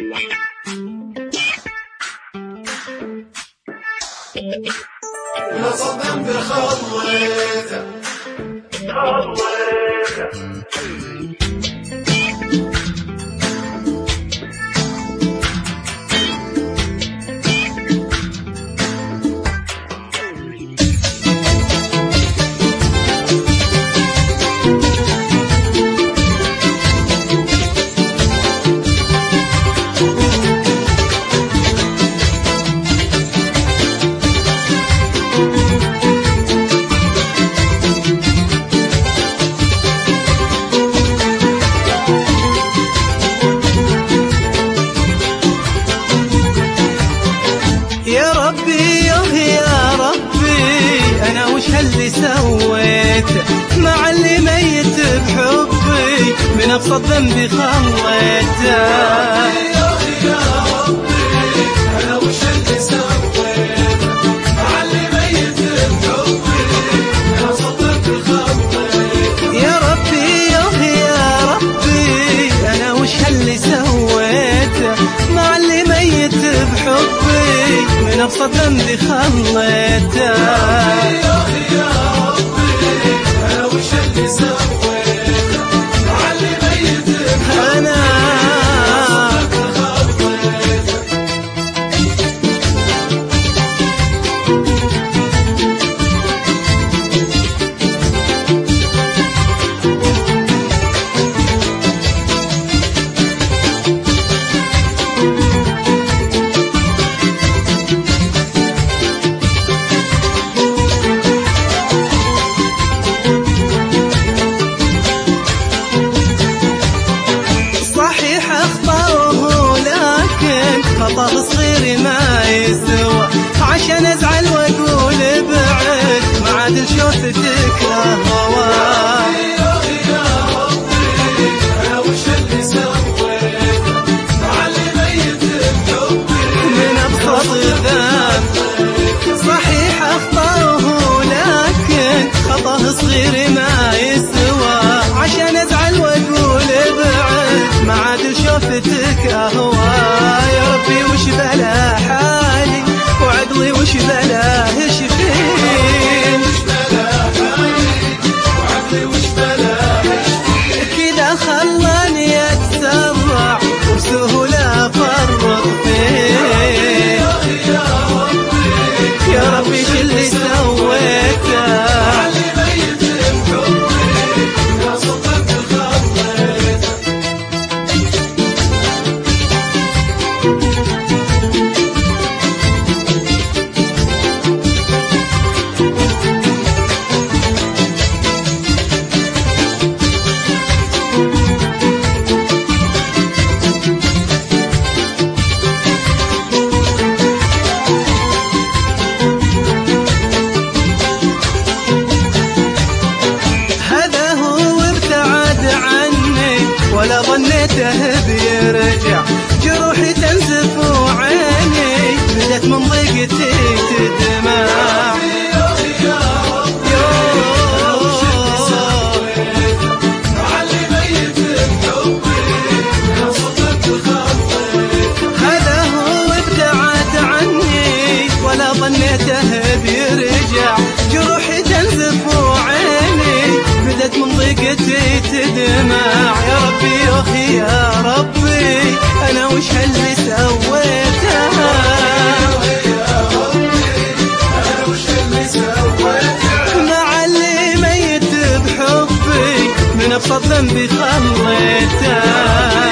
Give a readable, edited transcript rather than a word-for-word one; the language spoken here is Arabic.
لا صدم بخليته اللي سويته مع اللي ميت بحبي من أبسط ذنبي خليته. يا ربي أنا وش اللي سويته مع اللي ميت بحبي من أبسط ذنبي خليته. يا ربي يا ربي أنا وش اللي سويته مع اللي ميت بحبي من أبسط ذنبي خليته. خطأ صغير ما يسوى عشان ازعل واقول بعد ما عاد شوفتك اهوى. يا ربي انا وش اللي سويته مع اللي ميت بحبي من ابسط ذنب صحيح اخطأه لكن خطأ صغير ما يسوى عشان ازعل واقول بعد ما عاد شوفتك اهوى. وش بلا حالي وعقلي وش بلا شفين كذا خلاني اتسرع وبسهولة افرط فيه. يا ربي شو اللي سويته ولا ظنيته بيرجع جروحي تنزف وعيني بدت من ضيقتي تدمع. هذا هو ابتعد عني ولا ظنيته بيرجع جروحي تنزف وعيني بدت من ضيقتي تدمع. يا ربي أنا وش اللي سويته مع اللي ميت بحبي من أبسط ذنبي خليته.